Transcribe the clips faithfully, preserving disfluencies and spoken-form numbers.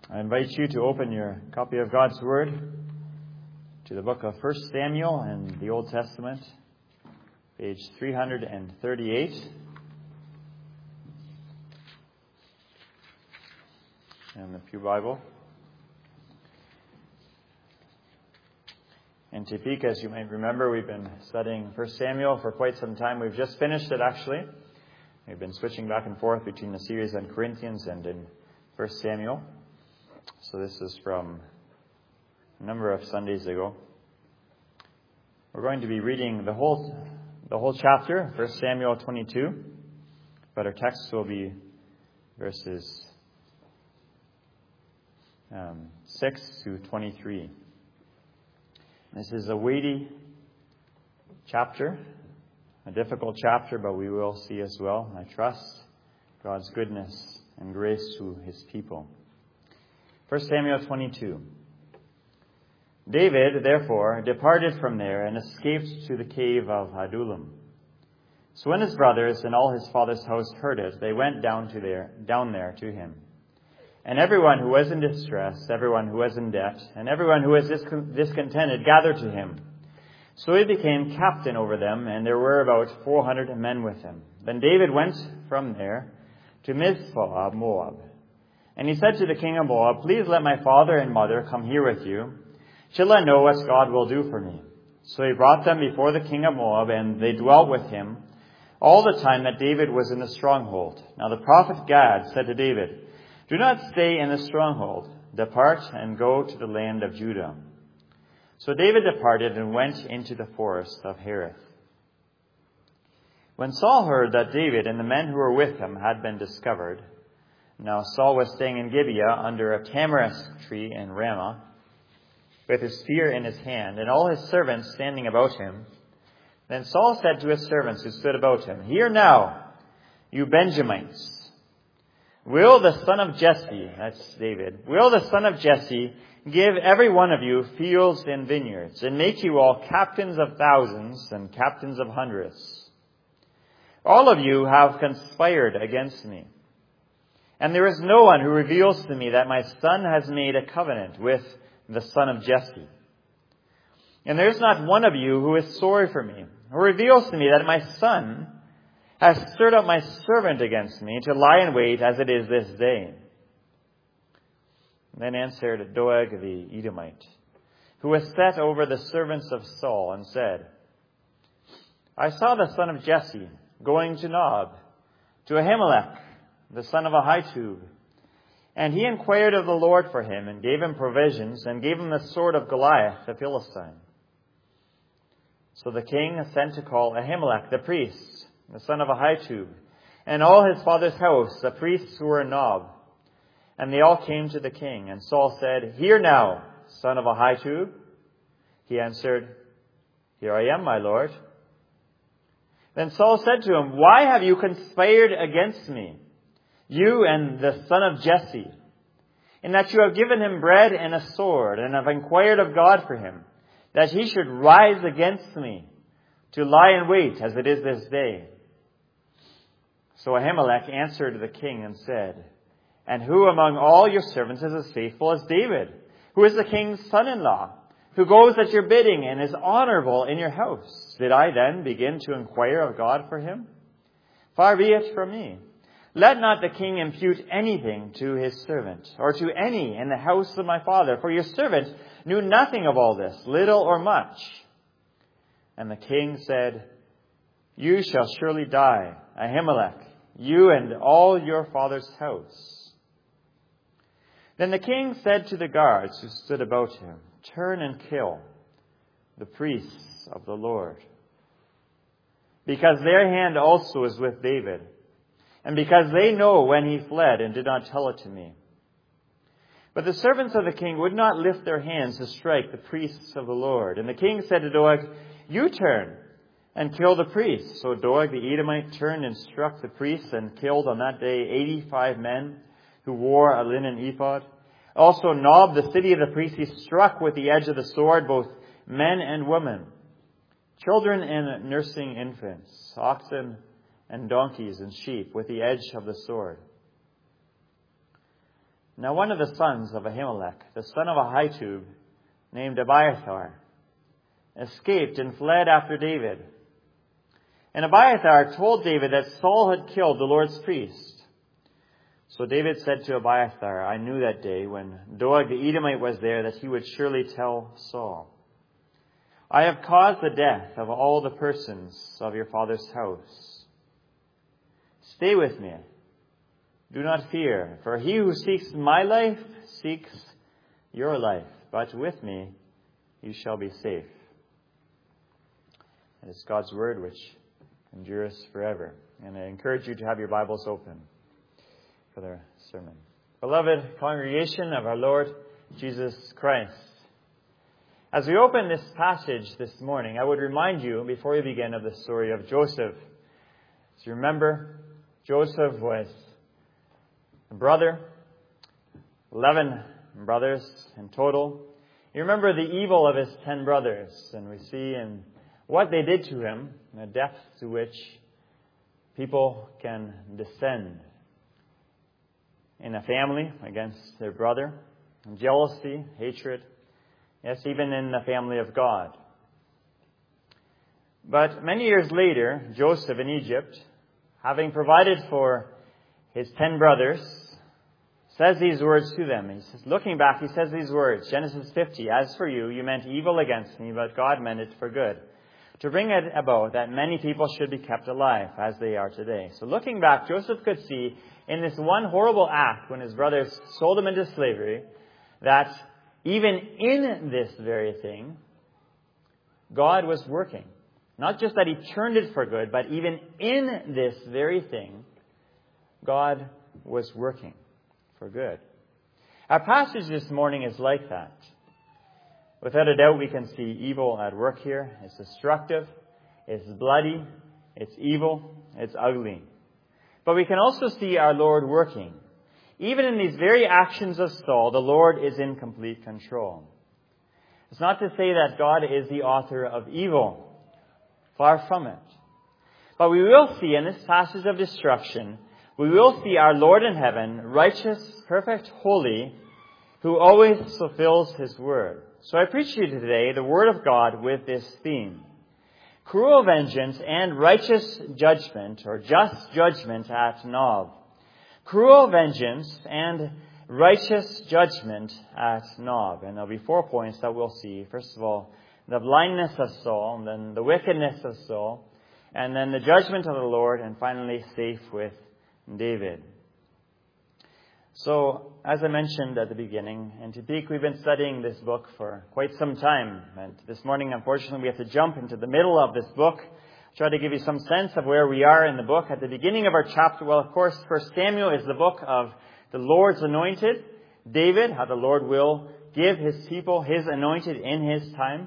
I invite you to open your copy of God's Word to the book of First Samuel in the Old Testament, page three hundred thirty-eight. In the Pew Bible. In Topeka, as you might remember, we've been studying First Samuel for quite some time. We've just finished it, actually. We've been switching back and forth between the series on Corinthians and in First Samuel. So this is from a number of Sundays ago. We're going to be reading the whole the whole chapter, First Samuel twenty-two, but our text will be verses um, six to twenty-three. This is a weighty chapter, a difficult chapter, but we will see as well, I trust, God's goodness and grace to His people. First Samuel twenty-two. David, therefore, departed from there and escaped to the cave of Adullam. So when his brothers and all his father's house heard it, they went down to there, down there to him. And everyone who was in distress, everyone who was in debt, and everyone who was discontented gathered to him. So he became captain over them, and there were about four hundred men with him. Then David went from there to Mizpah of Moab. And he said to the king of Moab, "Please let my father and mother come here with you, till I know what God will do for me." So he brought them before the king of Moab, and they dwelt with him all the time that David was in the stronghold. Now the prophet Gad said to David, "Do not stay in the stronghold. Depart and go to the land of Judah." So David departed and went into the forest of Hereth. When Saul heard that David and the men who were with him had been discovered, now Saul was staying in Gibeah under a tamarisk tree in Ramah, with his spear in his hand, and all his servants standing about him. Then Saul said to his servants who stood about him, "Hear now, you Benjamites. Will the son of Jesse," that's David, "will the son of Jesse give every one of you fields and vineyards, and make you all captains of thousands and captains of hundreds? All of you have conspired against me. And there is no one who reveals to me that my son has made a covenant with the son of Jesse. And there is not one of you who is sorry for me, who reveals to me that my son has stirred up my servant against me to lie in wait as it is this day." Then answered Doeg the Edomite, who was set over the servants of Saul, and said, "I saw the son of Jesse going to Nob, to Ahimelech, the son of Ahitub. And he inquired of the Lord for him, and gave him provisions, and gave him the sword of Goliath the Philistine. So the king sent to call Ahimelech the priest, the son of Ahitub, and all his father's house, the priests who were in Nob. And they all came to the king. And Saul said, "Hear now, son of Ahitub." He answered, "Here I am, my lord." Then Saul said to him, "Why have you conspired against me, you and the son of Jesse, in that you have given him bread and a sword, and have inquired of God for him, that he should rise against me, to lie in wait as it is this day?" So Ahimelech answered the king and said, "And who among all your servants is as faithful as David, who is the king's son-in-law, who goes at your bidding and is honorable in your house? Did I then begin to inquire of God for him? Far be it from me. Let not the king impute anything to his servant, or to any in the house of my father, for your servant knew nothing of all this, little or much." And the king said, "You shall surely die, Ahimelech, you and all your father's house." Then the king said to the guards who stood about him, "Turn and kill the priests of the Lord, because their hand also is with David, and because they know when he fled and did not tell it to me." But the servants of the king would not lift their hands to strike the priests of the Lord. And the king said to Doeg, "You turn and kill the priests." So Doeg the Edomite turned and struck the priests, and killed on that day eighty-five men who wore a linen ephod. Also Nob, the city of the priests, he struck with the edge of the sword, both men and women, children and nursing infants, oxen and donkeys and sheep, with the edge of the sword. Now one of the sons of Ahimelech, the son of Ahitub, named Abiathar, escaped and fled after David. And Abiathar told David that Saul had killed the Lord's priest. So David said to Abiathar, I knew that day when Doeg the Edomite was there that he would surely tell Saul, I have caused the death of all the persons of your father's house. Stay with me. Do not fear, for he who seeks my life seeks your life, but with me you shall be safe. It is God's word which endures forever. And I encourage you to have your Bibles open for the sermon. Beloved congregation of our Lord Jesus Christ, as we open this passage this morning, I would remind you, before we begin, of the story of Joseph. As you remember, Joseph was a brother, eleven brothers in total. You remember the evil of his ten brothers, and we see in what they did to him, the depth to which people can descend in a family against their brother, and jealousy, hatred, yes, even in the family of God. But many years later, Joseph in Egypt, having provided for his ten brothers, says these words to them. He says, looking back, he says these words, Genesis fifty, As for you, you meant evil against me, but God meant it for good, to bring it about that many people should be kept alive, as they are today. So looking back, Joseph could see in this one horrible act, when his brothers sold him into slavery, that even in this very thing, God was working. Not just that he turned it for good, but even in this very thing, God was working for good. Our passage this morning is like that. Without a doubt, we can see evil at work here. It's destructive, it's bloody, it's evil, it's ugly. But we can also see our Lord working. Even in these very actions of Saul, the Lord is in complete control. It's not to say that God is the author of evil. Far from it. But we will see in this passage of destruction, we will see our Lord in heaven, righteous, perfect, holy, who always fulfills his word. So I preach to you today the word of God with this theme. Cruel vengeance and righteous judgment, or just judgment at Nob. Cruel vengeance and righteous judgment at Nob. And there'll be four points that we'll see. First of all, the blindness of Saul, and then the wickedness of Saul, and then the judgment of the Lord, and finally safe with David. So, as I mentioned at the beginning, in Topeka we've been studying this book for quite some time. And this morning, unfortunately, we have to jump into the middle of this book. I'll try to give you some sense of where we are in the book. At the beginning of our chapter, well, of course, First Samuel is the book of the Lord's anointed, David, how the Lord will give his people his anointed in his time.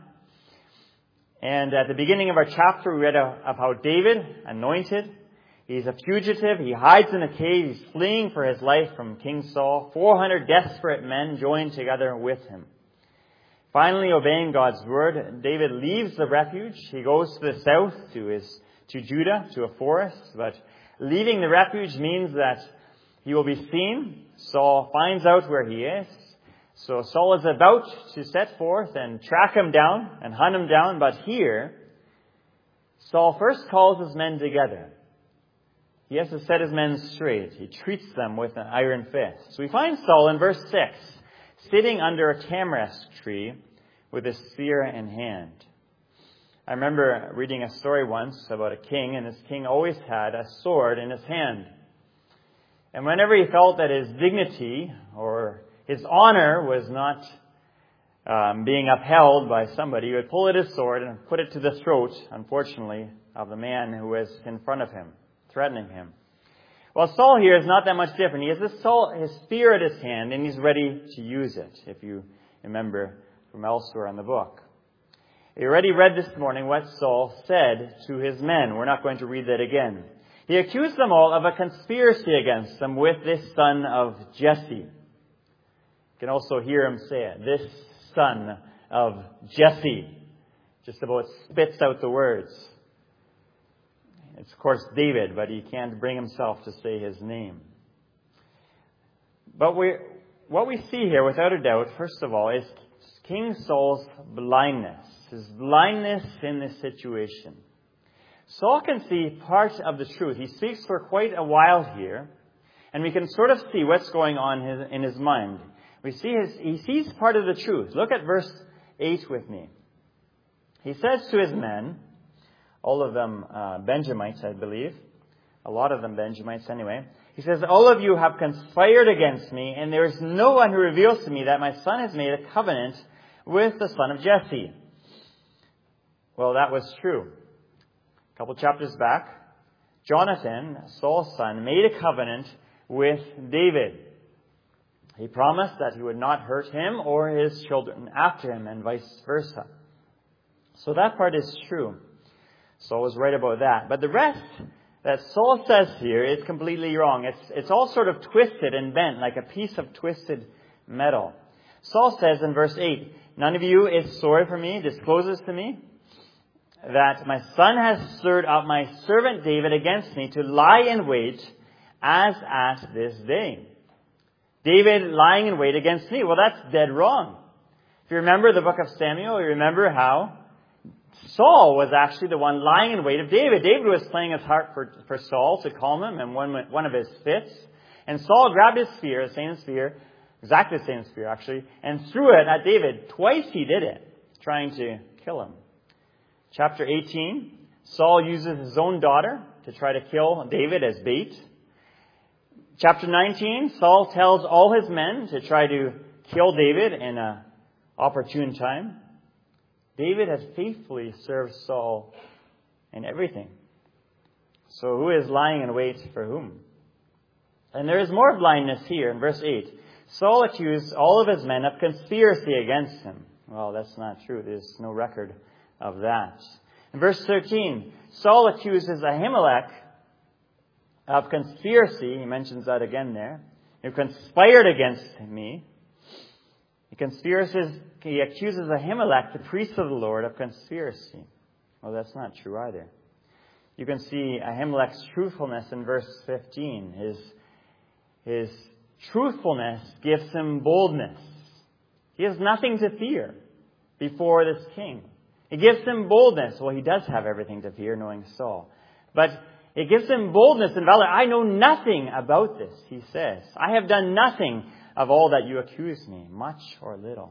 And at the beginning of our chapter, we read of how David, anointed, he's a fugitive. He hides in a cave. He's fleeing for his life from King Saul. four hundred desperate men join together with him. Finally, obeying God's word, David leaves the refuge. He goes to the south to his to Judah, to a forest. But leaving the refuge means that he will be seen. Saul finds out where he is. So Saul is about to set forth and track him down and hunt him down. But here, Saul first calls his men together. He has to set his men straight. He treats them with an iron fist. So we find Saul in verse six, sitting under a tamarisk tree with a spear in hand. I remember reading a story once about a king, and this king always had a sword in his hand. And whenever he felt that his dignity or his honor was not um, being upheld by somebody, he would pull out his sword and put it to the throat, unfortunately, of the man who was in front of him, threatening him. Well, Saul here is not that much different. He has his, soul, his spear at his hand, and he's ready to use it, if you remember from elsewhere in the book. We already read this morning what Saul said to his men. We're not going to read that again. He accused them all of a conspiracy against them with this son of Jesse. You can also hear him say it. This son of Jesse. Just about spits out the words. It's, of course, David, but he can't bring himself to say his name. But we what we see here, without a doubt, first of all, is King Saul's blindness. His blindness in this situation. Saul can see part of the truth. He speaks for quite a while here, and we can sort of see what's going on his, in his mind. We see his, he sees part of the truth. Look at verse eight with me. He says to his men, all of them uh, Benjamites, I believe, a lot of them Benjamites anyway. He says, all of you have conspired against me, and there is no one who reveals to me that my son has made a covenant with the son of Jesse. Well, that was true. A couple chapters back, Jonathan, Saul's son, made a covenant with David. He promised that he would not hurt him or his children after him, and vice versa. So that part is true. Saul was right about that. But the rest that Saul says here is completely wrong. It's, it's all sort of twisted and bent like a piece of twisted metal. Saul says in verse eight, none of you is sorry for me, discloses to me that my son has stirred up my servant David against me to lie in wait as at this day. David lying in wait against me. Well, that's dead wrong. If you remember the book of Samuel, you remember how Saul was actually the one lying in wait of David. David was playing his heart for, for Saul to calm him in one, one of his fits. And Saul grabbed his spear, the same spear, exactly the same spear actually, and threw it at David. Twice he did it, trying to kill him. Chapter eighteen, Saul uses his own daughter to try to kill David as bait. Chapter nineteen, Saul tells all his men to try to kill David in an opportune time. David has faithfully served Saul in everything. So who is lying in wait for whom? And there is more blindness here in verse eight. Saul accused all of his men of conspiracy against him. Well, that's not true. There's no record of that. In verse thirteen, Saul accuses Ahimelech of conspiracy. He mentions that again there. He conspired against me. He conspiracies, he accuses Ahimelech, the priest of the Lord, of conspiracy. Well, that's not true either. You can see Ahimelech's truthfulness in verse fifteen. His, his truthfulness gives him boldness. He has nothing to fear before this king. It gives him boldness. Well, he does have everything to fear, knowing Saul. But it gives him boldness and valor. I know nothing about this, he says. I have done nothing of all that you accuse me, much or little.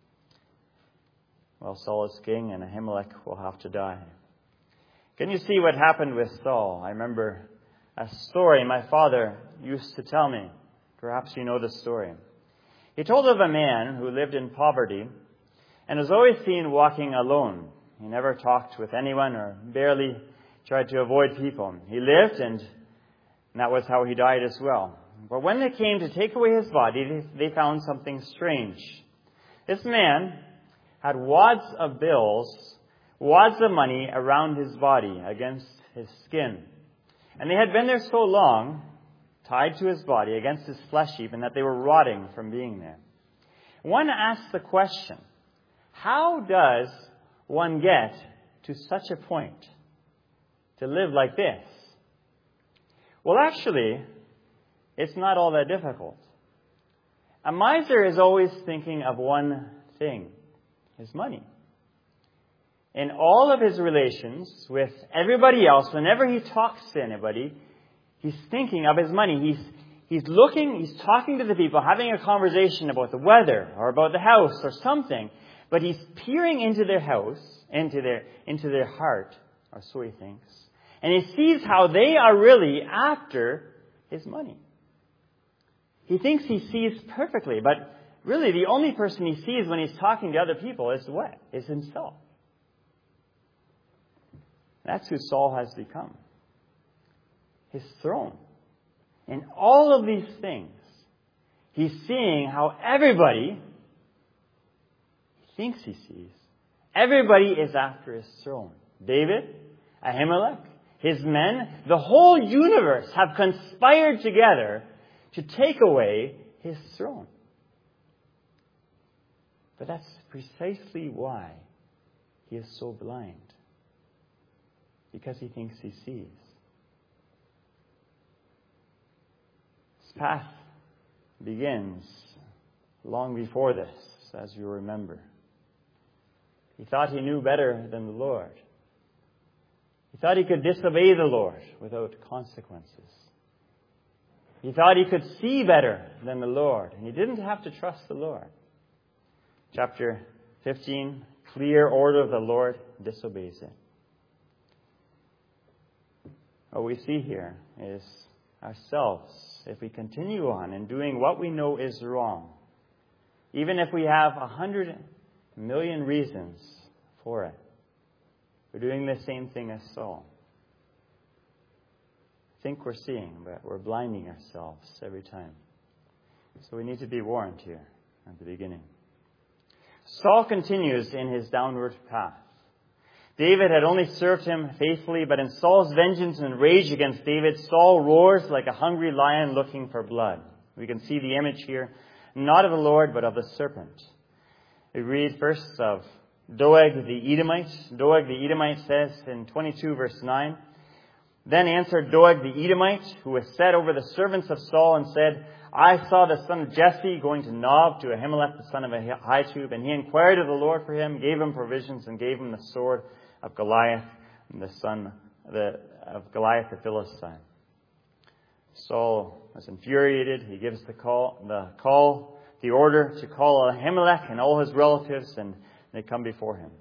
Well, Saul is king and Ahimelech will have to die. Can you see what happened with Saul? I remember a story my father used to tell me. Perhaps you know the story. He told of a man who lived in poverty and was always seen walking alone. He never talked with anyone or barely tried to avoid people. He lived, and that was how he died as well. But when they came to take away his body, they found something strange. This man had wads of bills, wads of money around his body against his skin. And they had been there so long, tied to his body against his flesh even, that they were rotting from being there. One asks the question, how does one get to such a point to live like this? Well, actually, it's not all that difficult. A miser is always thinking of one thing, his money. In all of his relations with everybody else, whenever he talks to anybody, he's thinking of his money. He's, he's looking, he's talking to the people, having a conversation about the weather or about the house or something. But he's peering into their house, into their, into their heart, or so he thinks. And he sees how they are really after his money. He thinks he sees perfectly, but really the only person he sees when he's talking to other people is what? Is himself. That's who Saul has become. His throne. In all of these things, he's seeing how everybody thinks he sees. Everybody is after his throne. David, Ahimelech, his men, the whole universe have conspired together to take away his throne. But that's precisely why he is so blind. Because he thinks he sees. His path begins long before this, as you remember. He thought he knew better than the Lord. He thought he could disobey the Lord without consequences. He thought he could see better than the Lord, and he didn't have to trust the Lord. Chapter fifteen, clear order of the Lord, disobeys it. What we see here is ourselves, if we continue on in doing what we know is wrong, even if we have a hundred million reasons for it, we're doing the same thing as Saul. Think we're seeing, but we're blinding ourselves every time. So we need to be warned here at the beginning. Saul continues in his downward path. David had only served him faithfully, but in Saul's vengeance and rage against David, Saul roars like a hungry lion looking for blood. We can see the image here, not of the Lord, but of the serpent. We read first of Doeg the Edomite. Doeg the Edomite says in twenty-two verse nine, Then answered Doeg the Edomite, who was set over the servants of Saul, and said, I saw the son of Jesse going to Nob to Ahimelech, the son of Ahitub, and he inquired of the Lord for him, gave him provisions, and gave him the sword of Goliath, the son of Goliath the Philistine. Saul was infuriated. He gives the call, the call, the order to call Ahimelech and all his relatives, and they come before him.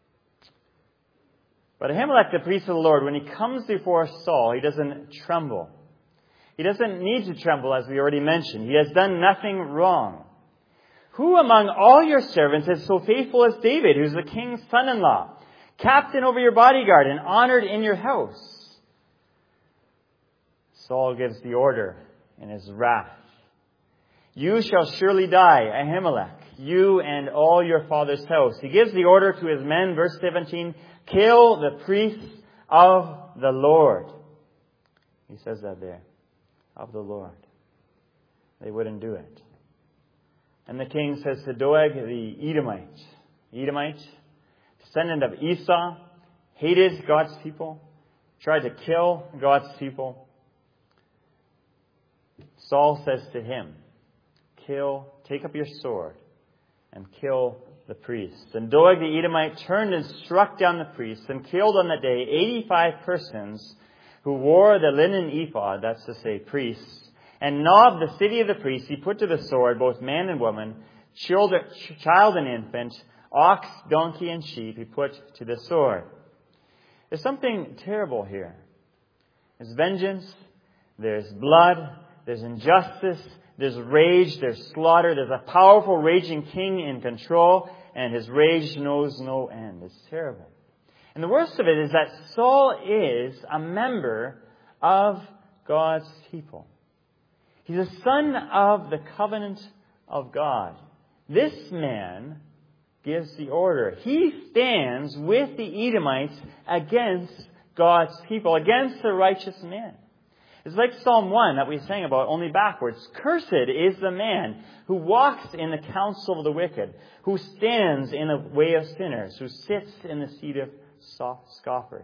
But Ahimelech, the priest of the Lord, when he comes before Saul, he doesn't tremble. He doesn't need to tremble, as we already mentioned. He has done nothing wrong. Who among all your servants is so faithful as David, who's the king's son-in-law, captain over your bodyguard, and honored in your house? Saul gives the order in his wrath. You shall surely die, Ahimelech, you and all your father's house. He gives the order to his men, verse seventeen, kill the priests of the Lord. He says that there. Of the Lord. They wouldn't do it. And the king says to Doeg the Edomite, Edomite, descendant of Esau, hated God's people, tried to kill God's people. Saul says to him, kill, take up your sword and kill the priests. And Doeg the Edomite turned and struck down the priests and killed on that day eighty-five persons who wore the linen ephod, that's to say priests, and Nob, the city of the priests, he put to the sword both man and woman, children, child and infant, ox, donkey, and sheep, he put to the sword. There's something terrible here. There's vengeance, there's blood, there's injustice, there's rage, there's slaughter, there's a powerful raging king in control, and his rage knows no end. It's terrible. And the worst of it is that Saul is a member of God's people. He's a son of the covenant of God. This man gives the order. He stands with the Edomites against God's people, against the righteous man. It's like Psalm one that we sang about, only backwards. Cursed is the man who walks in the counsel of the wicked, who stands in the way of sinners, who sits in the seat of soft scoffers.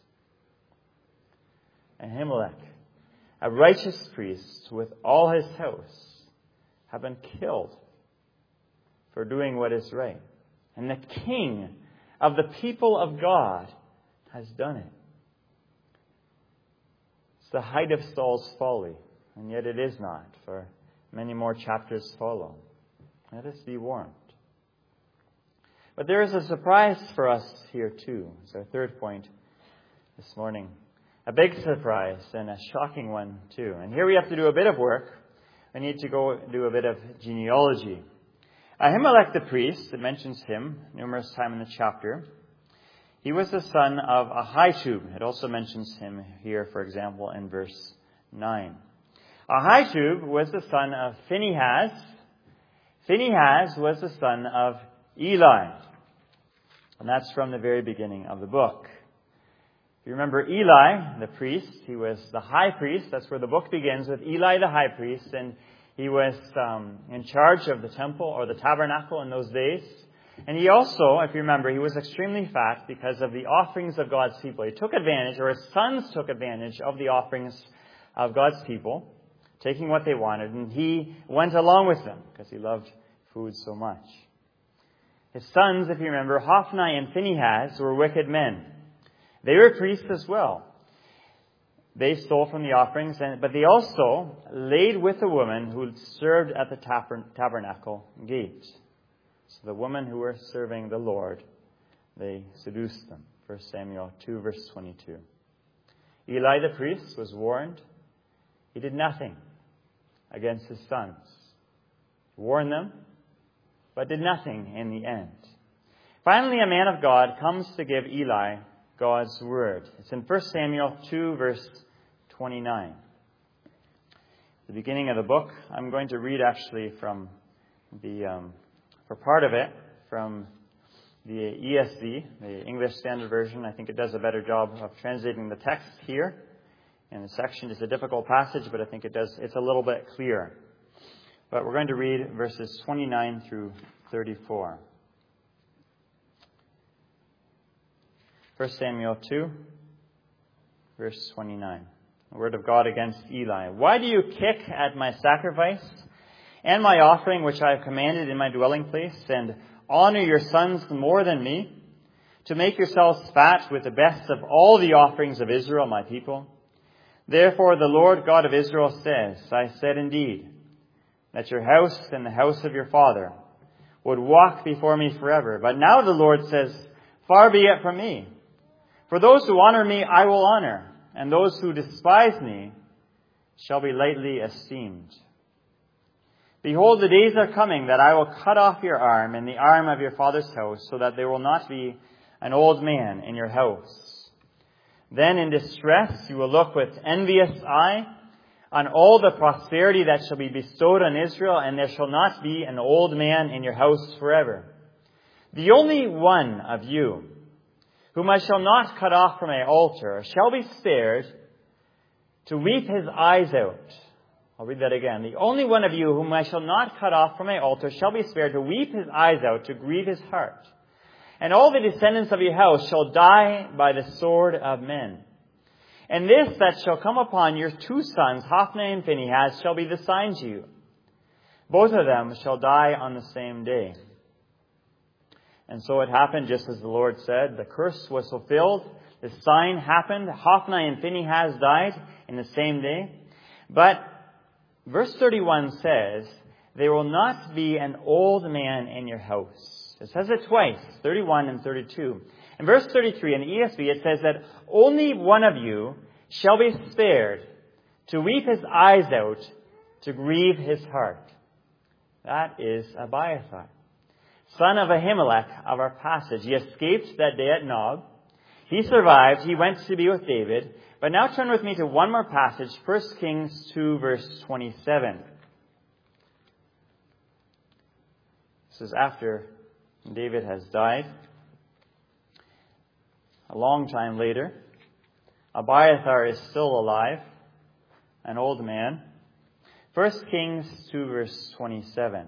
Ahimelech, a righteous priest with all his house, have been killed for doing what is right. And the king of the people of God has done it. It's the height of Saul's folly, and yet it is not, for many more chapters follow. Let us be warned. But there is a surprise for us here too. It's our third point this morning. A big surprise and a shocking one too. And here we have to do a bit of work. We need to go do a bit of genealogy. Ahimelech the priest, it mentions him numerous times in the chapter. He was the son of Ahitub. It also mentions him here, for example, in verse nine. Ahitub was the son of Phinehas. Phinehas was the son of Eli. And that's from the very beginning of the book. If you remember Eli, the priest, he was the high priest. That's where the book begins, with Eli the high priest. And he was um, in charge of the temple or the tabernacle in those days. And he also, if you remember, he was extremely fat because of the offerings of God's people. He took advantage, or his sons took advantage of the offerings of God's people, taking what they wanted. And he went along with them because he loved food so much. His sons, if you remember, Hophni and Phinehas, were wicked men. They were priests as well. They stole from the offerings, and, but they also laid with a woman who served at the tabernacle gate. So the women who were serving the Lord, they seduced them. First Samuel two, verse twenty-two. Eli the priest was warned. He did nothing against his sons. He warned them, but did nothing in the end. Finally, a man of God comes to give Eli God's word. It's in First Samuel two, verse twenty-nine. The beginning of the book. I'm going to read actually from the, um, for part of it, from the E S V, the English Standard Version. I think it does a better job of translating the text here. And the section is a difficult passage, but I think it does, it's a little bit clearer. But we're going to read verses twenty-nine through thirty-four. First Samuel two, verse twenty-nine. The word of God against Eli. Why do you kick at my sacrifice and my offering, which I have commanded in my dwelling place, and honor your sons more than me, to make yourselves fat with the best of all the offerings of Israel, my people? Therefore the Lord God of Israel says, I said indeed, that your house and the house of your father would walk before me forever. But now the Lord says, far be it from me. For those who honor me I will honor, and those who despise me shall be lightly esteemed. Behold, the days are coming that I will cut off your arm and the arm of your father's house, so that there will not be an old man in your house. Then in distress you will look with envious eye on all the prosperity that shall be bestowed on Israel, and there shall not be an old man in your house forever. The only one of you whom I shall not cut off from my altar shall be spared to weep his eyes out. I'll read that again. The only one of you whom I shall not cut off from my altar shall be spared to weep his eyes out, to grieve his heart. And all the descendants of your house shall die by the sword of men. And this that shall come upon your two sons, Hophni and Phinehas, shall be the sign to you. Both of them shall die on the same day. And so it happened just as the Lord said. The curse was fulfilled. The sign happened. Hophni and Phinehas died in the same day. But verse thirty-one says, there will not be an old man in your house. It says it twice, thirty-one and thirty-two. In verse thirty-three in the E S V, it says that only one of you shall be spared to weep his eyes out, to grieve his heart. That is Abiathar, son of Ahimelech of our passage. He escaped that day at Nob. He survived. He went to be with David. But now turn with me to one more passage, First Kings two, verse twenty-seven. This is after David has died. A long time later, Abiathar is still alive, an old man. First Kings two, verse twenty-seven.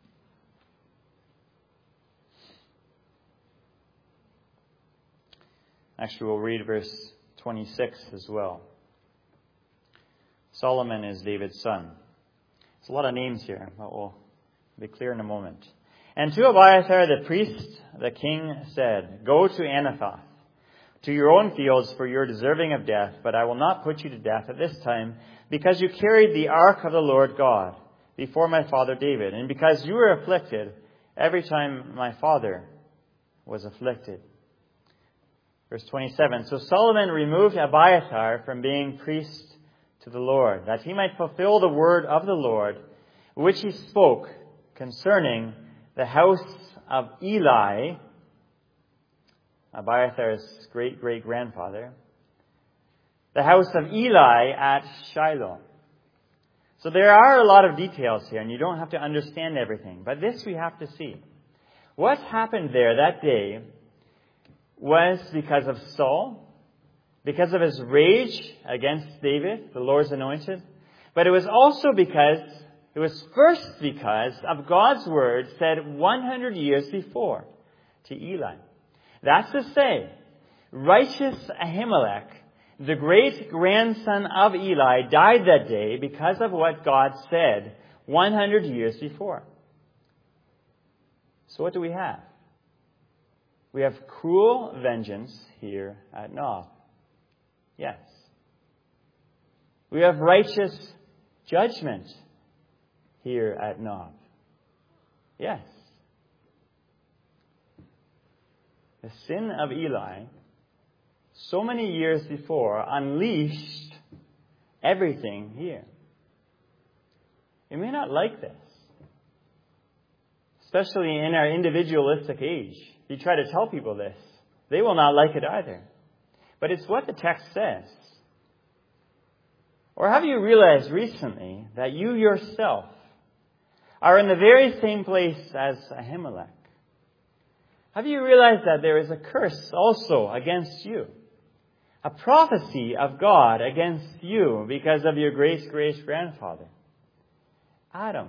Actually, we'll read verse twenty-six as well. Solomon is David's son. There's a lot of names here, but we'll be clear in a moment. And to Abiathar the priest, the king said, go to Anathoth, to your own fields, for you are deserving of death, but I will not put you to death at this time, because you carried the ark of the Lord God before my father David, and because you were afflicted every time my father was afflicted. Verse twenty-seven, so Solomon removed Abiathar from being priest to the Lord, that he might fulfill the word of the Lord, which he spoke concerning the house of Eli, Abiathar's great-great-grandfather, the house of Eli at Shiloh. So there are a lot of details here, and you don't have to understand everything. But this we have to see. What happened there that day was because of Saul, because of his rage against David, the Lord's anointed. But it was also because, it was first because of God's word said one hundred years before to Eli. That's to say, righteous Ahimelech, the great-grandson of Eli, died that day because of what God said one hundred years before. So what do we have? We have cruel vengeance here at Nob. Yes. We have righteous judgment here at Nob. Yes. The sin of Eli, so many years before, unleashed everything here. You may not like this, especially in our individualistic age. If you try to tell people this, they will not like it either. But it's what the text says. Or have you realized recently that you yourself are in the very same place as Ahimelech? Have you realized that there is a curse also against you? A prophecy of God against you because of your great-great-grandfather, Adam.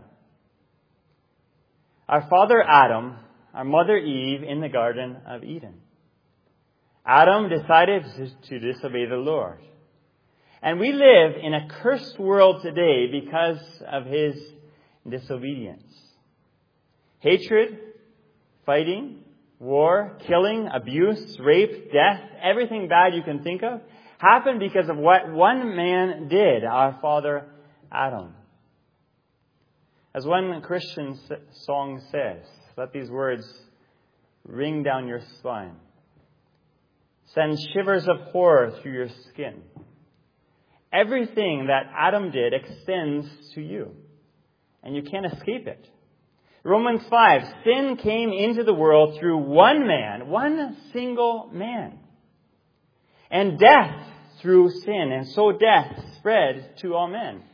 Our father Adam, our mother Eve in the Garden of Eden. Adam decided to disobey the Lord. And we live in a cursed world today because of his disobedience. Hatred, fighting, war, killing, abuse, rape, death, everything bad you can think of happened because of what one man did, our father Adam. As one Christian song says, let these words ring down your spine. Send shivers of horror through your skin. Everything that Adam did extends to you, and you can't escape it. Romans five, sin came into the world through one man, one single man. And death through sin, and so death spread to all men.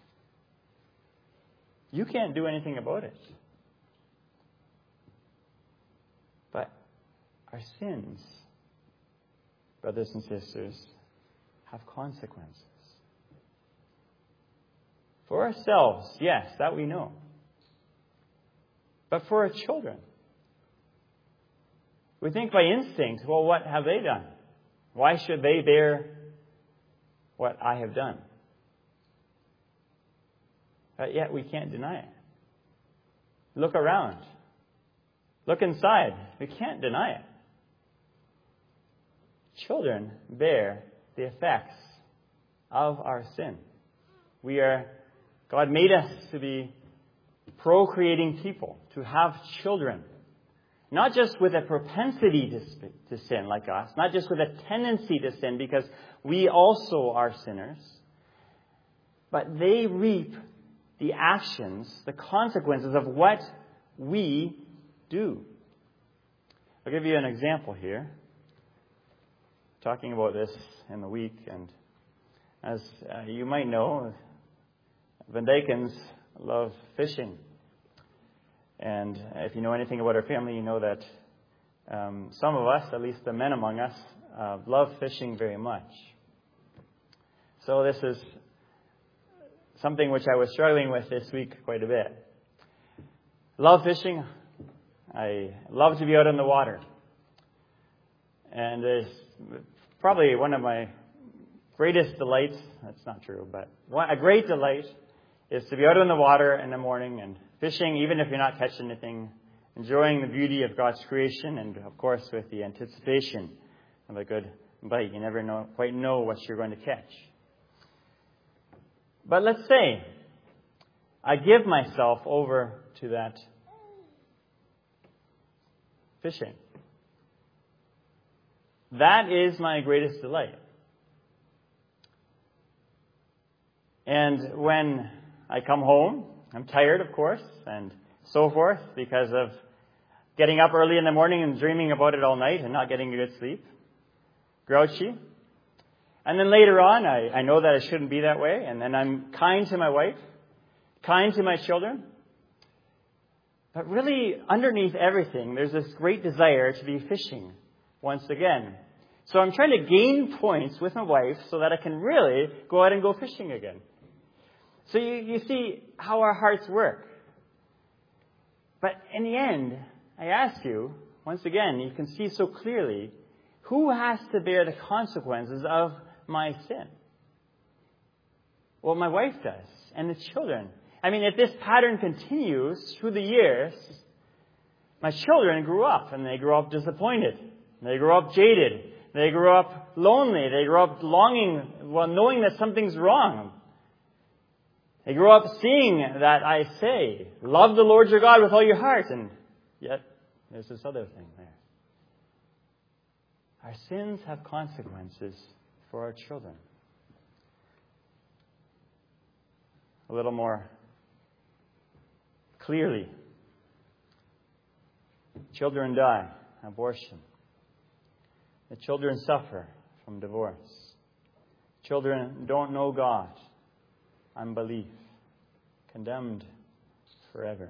You can't do anything about it. But our sins, brothers and sisters, have consequences. For ourselves, yes, that we know. But for our children, we think by instinct, well, what have they done? Why should they bear what I have done? But yet we can't deny it. Look around. Look inside. We can't deny it. Children bear the effects of our sin. We are, God made us to be procreating people, to have children. Not just with a propensity to, to sin like us, not just with a tendency to sin because we also are sinners, but they reap the actions, the consequences of what we do. I'll give you an example here. Talking about this in the week, and as uh, you might know, Van Dykens love fishing. And if you know anything about our family, you know that um, some of us, at least the men among us, uh, love fishing very much. So this is something which I was struggling with this week quite a bit. Love fishing. I love to be out on the water. And there's probably one of my greatest delights, that's not true, but one, a great delight is to be out on the water in the morning and fishing, even if you're not catching anything, enjoying the beauty of God's creation, and of course with the anticipation of a good bite. You never know, quite know what you're going to catch. But let's say I give myself over to that fishing. That is my greatest delight. And when I come home, I'm tired, of course, and so forth, because of getting up early in the morning and dreaming about it all night and not getting a good sleep. Grouchy. And then later on, I, I know that it shouldn't be that way, and then I'm kind to my wife, kind to my children. But really, underneath everything, there's this great desire to be fishing once again. So I'm trying to gain points with my wife so that I can really go out and go fishing again. So you, you see how our hearts work. But in the end, I ask you, once again, you can see so clearly, who has to bear the consequences of my sin? Well, my wife does, and the children. I mean, if this pattern continues through the years, My children grew up, and they grew up disappointed. They grew up jaded. They grew up lonely. They grew up longing, well, knowing that something's wrong. They grew up seeing that I say, love the Lord your God with all your heart, and yet there's this other thing there. Our sins have consequences for our children. A little more clearly, children die, abortion. The children suffer from divorce. Children don't know God, unbelief, condemned forever.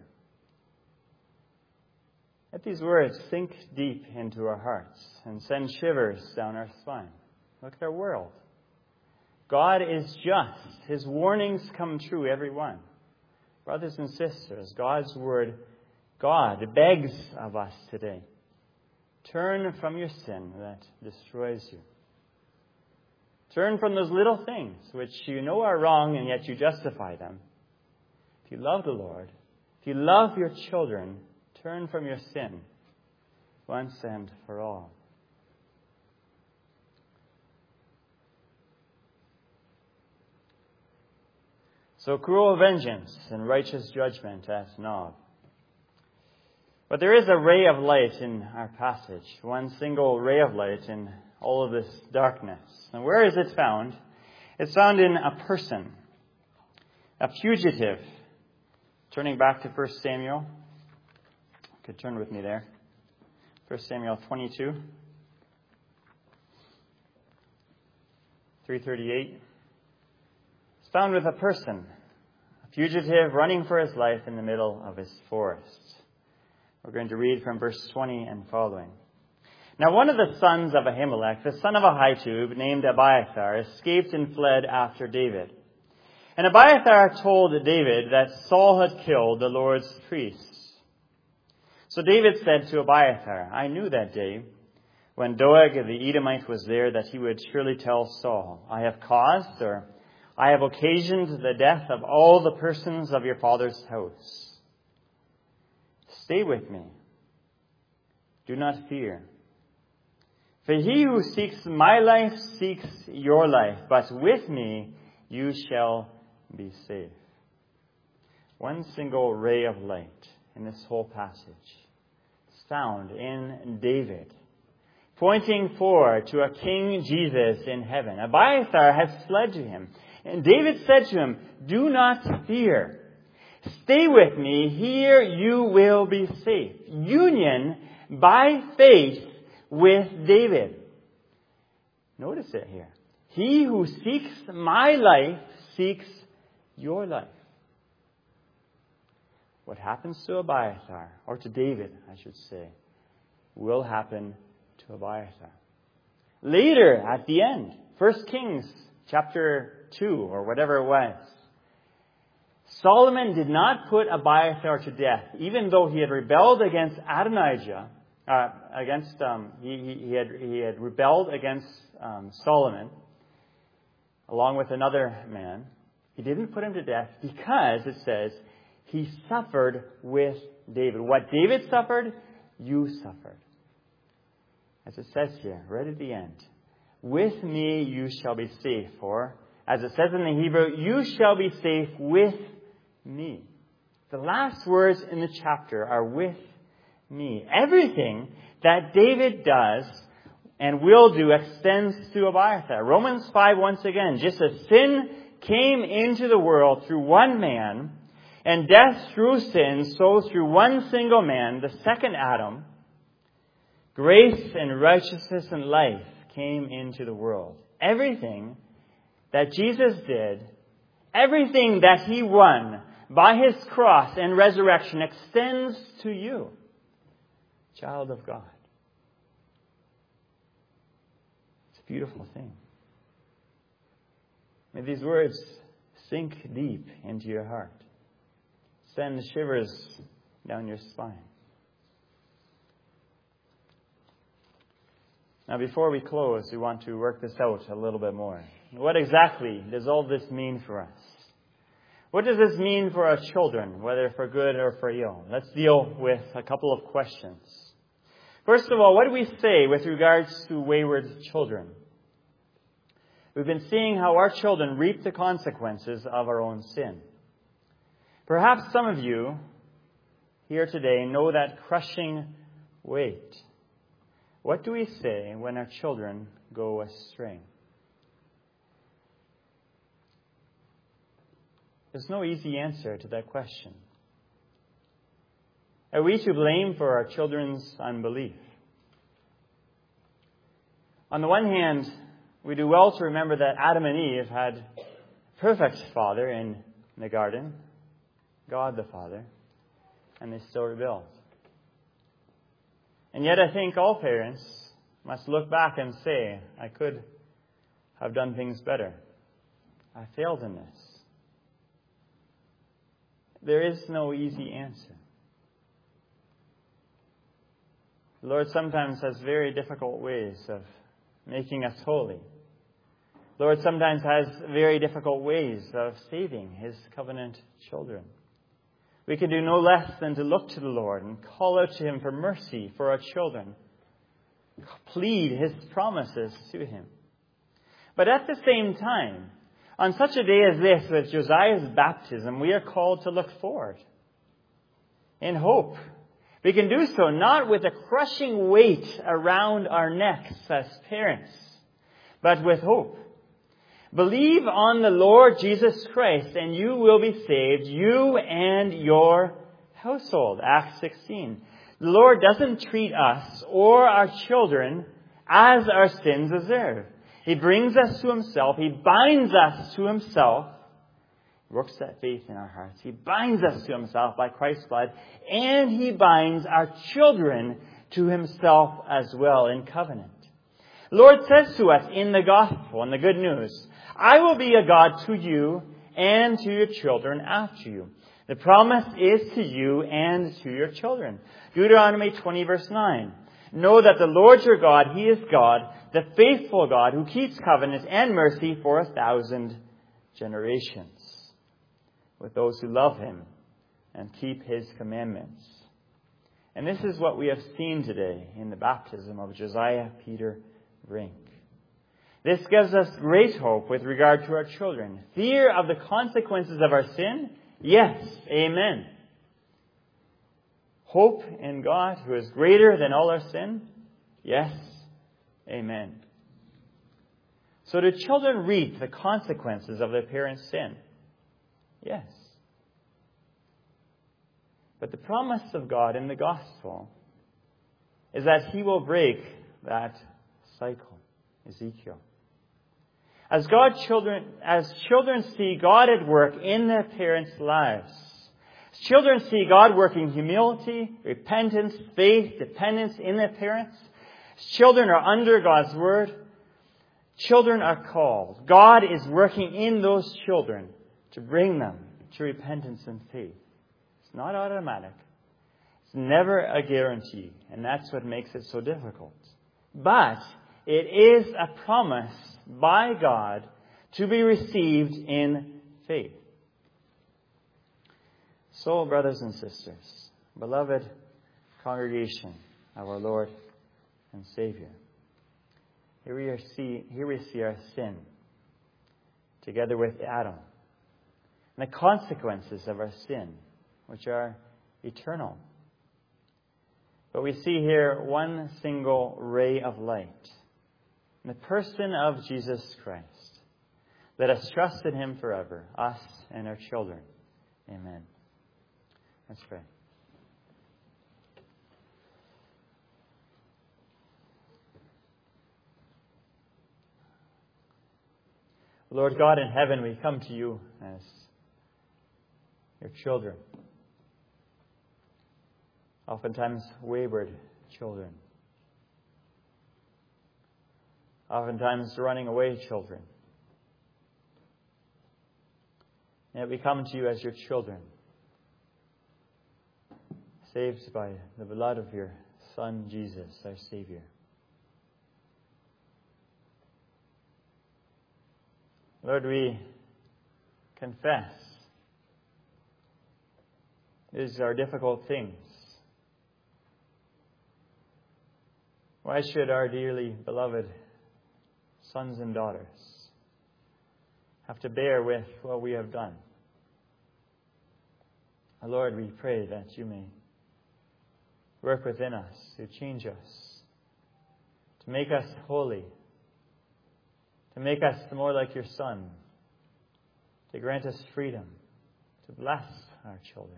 Let these words sink deep into our hearts and send shivers down our spine. Look at our world. God is just. His warnings come true, every one. Brothers and sisters, God's word, God begs of us today. Turn from your sin that destroys you. Turn from those little things which you know are wrong and yet you justify them. If you love the Lord, if you love your children, turn from your sin once and for all. So cruel vengeance and righteous judgment at Nob. But there is a ray of light in our passage, one single ray of light in all of this darkness. And where is it found? It's found in a person, a fugitive. Turning back to First Samuel. You could turn with me there. First Samuel twenty-two. three thirty-eight. It's found with a person, a fugitive running for his life in the middle of his forest. We're going to read from verse twenty and following. Now one of the sons of Ahimelech, the son of Ahitub, named Abiathar, escaped and fled after David. And Abiathar told David that Saul had killed the Lord's priests. So David said to Abiathar, I knew that day when Doeg the Edomite was there that he would surely tell Saul, I have caused, or I have occasioned the death of all the persons of your father's house. Stay with me. Do not fear. For he who seeks my life seeks your life, but with me you shall be safe. One single ray of light in this whole passage is found in David, pointing forward to a King Jesus in heaven. Abiathar has fled to him, and David said to him, do not fear. Stay with me, here you will be safe. Union by faith with David. Notice it here. He who seeks my life seeks your life. What happens to Abiathar, or to David, I should say, will happen to Abiathar. Later, at the end, First Kings chapter two, or whatever it was, Solomon did not put Abiathar to death, even though he had rebelled against Adonijah, uh, against, um, he, he, he, had, he had rebelled against um, Solomon, along with another man. He didn't put him to death because, it says, he suffered with David. What David suffered, you suffered. As it says here, right at the end, with me you shall be safe, or, as it says in the Hebrew, you shall be safe with me. The last words in the chapter are with me. Everything that David does and will do extends to Abiathar. Romans five, once again, just as sin came into the world through one man, and death through sin, so through one single man, the second Adam, grace and righteousness and life came into the world. Everything that Jesus did, everything that he won by his cross and resurrection extends to you, child of God. It's a beautiful thing. May these words sink deep into your heart. Send the shivers down your spine. Now, before we close, we want to work this out a little bit more. What exactly does all this mean for us? What does this mean for our children, whether for good or for ill? Let's deal with a couple of questions. First of all, what do we say with regards to wayward children? We've been seeing how our children reap the consequences of our own sin. Perhaps some of you here today know that crushing weight. What do we say when our children go astray? There's no easy answer to that question. Are we to blame for our children's unbelief? On the one hand, we do well to remember that Adam and Eve had a perfect father in the garden, God the Father, and they still rebelled. And yet I think all parents must look back and say, I could have done things better. I failed in this. There is no easy answer. The Lord sometimes has very difficult ways of making us holy. The Lord sometimes has very difficult ways of saving His covenant children. We can do no less than to look to the Lord and call out to Him for mercy for our children. Plead His promises to Him. But at the same time, on such a day as this, with Josiah's baptism, we are called to look forward in hope. We can do so not with a crushing weight around our necks as parents, but with hope. Believe on the Lord Jesus Christ and you will be saved, you and your household. Acts sixteen. The Lord doesn't treat us or our children as our sins deserve. He brings us to Himself. He binds us to Himself. He works that faith in our hearts. He binds us to Himself by Christ's blood. And He binds our children to Himself as well in covenant. The Lord says to us in the gospel, in the good news, I will be a God to you and to your children after you. The promise is to you and to your children. Deuteronomy twenty verse nine. Know that the Lord your God, He is God, the faithful God who keeps covenant and mercy for a thousand generations with those who love Him and keep His commandments. And this is what we have seen today in the baptism of Josiah Peter Brink. This gives us great hope with regard to our children. Fear of the consequences of our sin? Yes. Amen. Hope in God who is greater than all our sin? Yes. Amen. So do children reap the consequences of their parents' sin? Yes. But the promise of God in the gospel is that He will break that cycle. Ezekiel. As God children, as children see God at work in their parents' lives, as children see God working humility, repentance, faith, dependence in their parents, as children are under God's word, children are called. God is working in those children to bring them to repentance and faith. It's not automatic. It's never a guarantee, and that's what makes it so difficult. But it is a promise by God to be received in faith. So, brothers and sisters, beloved congregation of our Lord and Savior, here we, are see, here we see our sin together with Adam and the consequences of our sin, which are eternal. But we see here one single ray of light in the person of Jesus Christ. Let us trust in Him forever, us and our children. Amen. Let's pray. Lord God in heaven, we come to you as your children, oftentimes wayward children, oftentimes running away children. Yet we come to you as your children, saved by the blood of your Son, Jesus, our Savior. Lord, we confess These are difficult things. Why should our dearly beloved sons and daughters have to bear with what we have done? Our Lord, we pray that you may work within us, to change us, to make us holy, to make us more like your Son, to grant us freedom, to bless our children.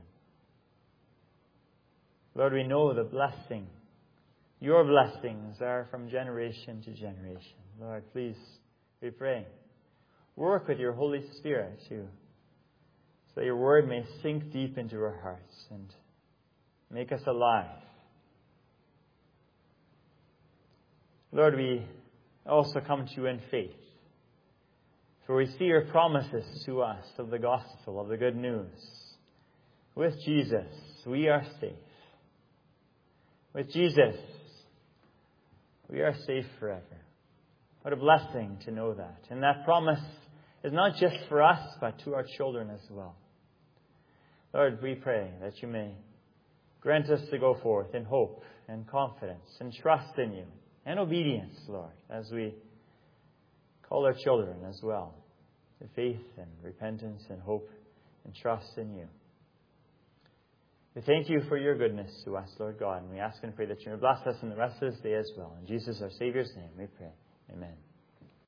Lord, we know the blessing, your blessings are from generation to generation. Lord, please, we pray, work with your Holy Spirit too, so that your word may sink deep into our hearts and make us alive. Lord, we also come to you in faith, for we see your promises to us of the gospel, of the good news. With Jesus, we are safe. With Jesus, we are safe forever. What a blessing to know that. And that promise is not just for us, but to our children as well. Lord, we pray that you may grant us to go forth in hope and confidence and trust in you and obedience, Lord, as we call our children as well to faith and repentance and hope and trust in you. We thank you for your goodness to us, Lord God, and we ask and pray that you may bless us in the rest of this day as well. In Jesus, our Savior's name, we pray. Amen.